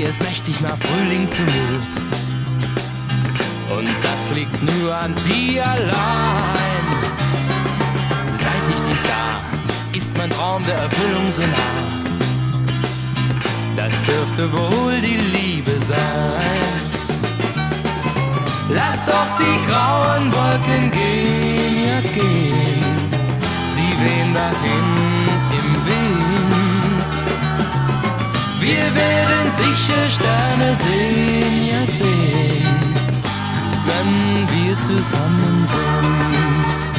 es mächtig nach Frühling zumut. Und das liegt nur an dir allein. Seit ich dich sah, ist mein Traum der Erfüllung so nah. Das dürfte wohl die Liebe sein. Lass doch die grauen Wolken gehen, ja gehen. Sie wehen dahin im Wind. Wir werden sicher Sterne sehen, ja sehen, wenn wir zusammen sind.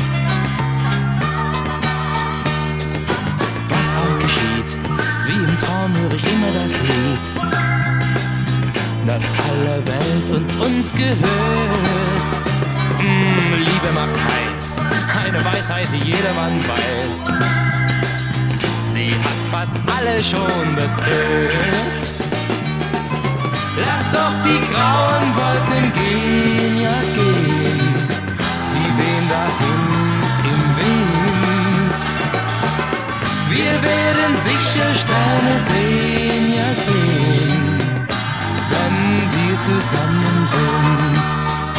Was auch geschieht, wie im Traum höre ich immer das Lied, das alle Welt und uns gehört. Liebe macht heiß, eine Weisheit, die jedermann weiß. Sie hat fast alle schon betört. Lass doch die grauen Wolken gehen, ja gehen. Sie wehen dahin im Wind. Wir werden sicher Sterne sehen, ja sehen, wenn wir zusammen sind.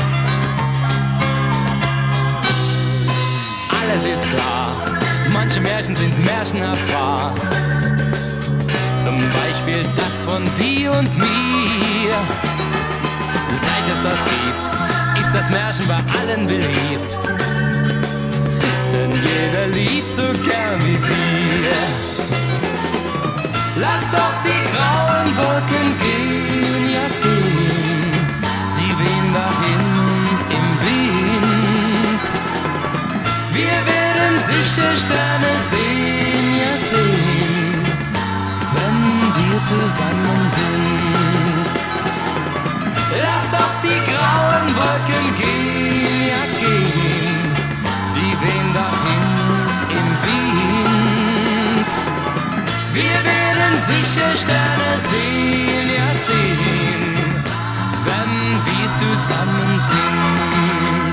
Alles ist klar, manche Märchen sind märchenhaft wahr. Zum Beispiel das von dir und mir. Seit es das gibt, ist das Märchen bei allen beliebt. Denn jeder liebt so gern wie wir. Lass doch die grauen Wolken gehen, ja gehen. Sie wehen dahin im Wind. Wir werden sicher Sterne sehen, ja sehen, wenn wir zusammen sind. Lass doch die grauen Wolken gehen, ja gehen. Sie wehen dahin im Wind. Wir werden sicher Sterne sehen, ja sehen, wenn wir zusammen sind.